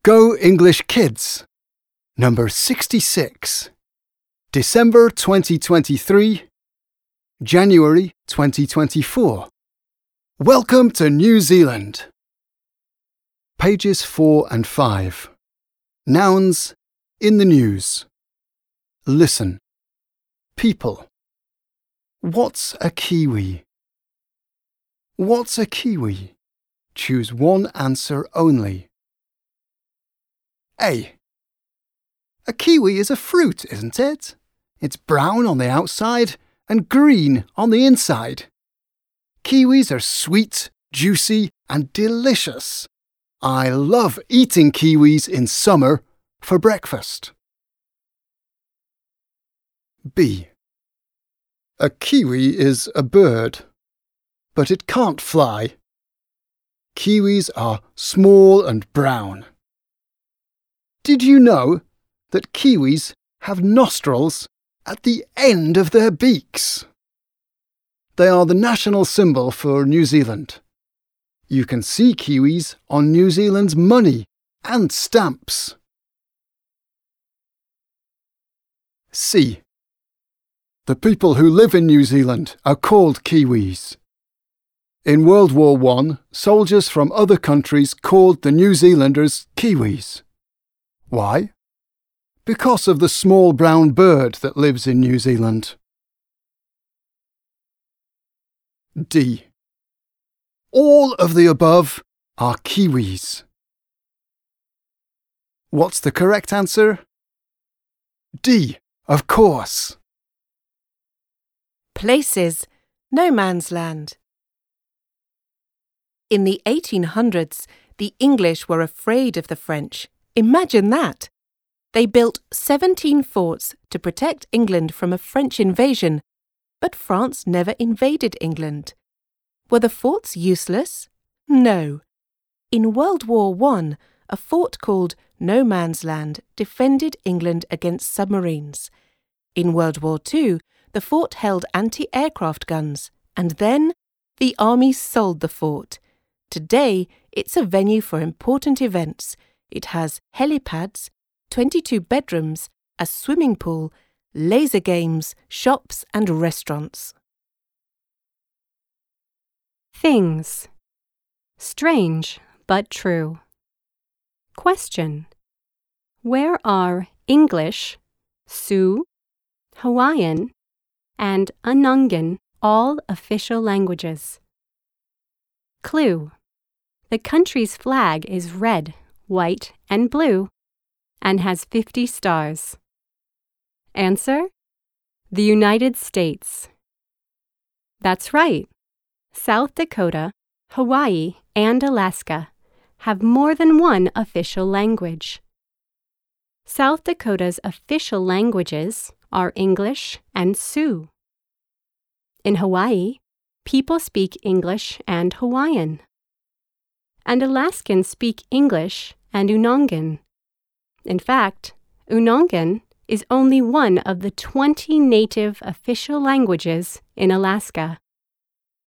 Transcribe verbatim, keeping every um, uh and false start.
Go English Kids, number sixty-six, December twenty twenty-three, January twenty twenty-four. Welcome to New Zealand. Pages four and five. Nouns in the news. Listen. People. What's a kiwi? What's a kiwi? Choose one answer only. A. A kiwi is a fruit, isn't it? It's brown on the outside and green on the inside. Kiwis are sweet, juicy, and delicious. I love eating kiwis in summer for breakfast. B. A kiwi is a bird, but it can't fly. Kiwis are small and brown. Did you know that kiwis have nostrils at the end of their beaks? They are the national symbol for New Zealand. You can see kiwis on New Zealand's money and stamps. C. The people who live in New Zealand are called Kiwis. In World War One, soldiers from other countries called the New Zealanders Kiwis. Why? Because of the small brown bird that lives in New Zealand. D. All of the above are Kiwis. What's the correct answer? D, of course. Places, no man's land. In the eighteen hundreds, the English were afraid of the French. Imagine that! They built seventeen forts to protect England from a French invasion, but France never invaded England. Were the forts useless? No. In World War One, a fort called No Man's Land defended England against submarines. In World War Two, the fort held anti-aircraft guns, and then the army sold the fort. Today, it's a venue for important events. It has helipads, twenty-two bedrooms, a swimming pool, laser games, shops and restaurants. Things. Strange, but true. Question. Where are English, Sioux, Hawaiian, and Unangan all official languages? Clue. The country's flag is red, white, and blue, and has fifty stars. Answer. The United States. That's right. South Dakota, Hawaii, and Alaska have more than one official language. South Dakota's official languages are English and Sioux. In Hawaii, people speak English and Hawaiian. And Alaskans speak English and Unangan. In fact, Unangan is only one of the twenty native official languages in Alaska.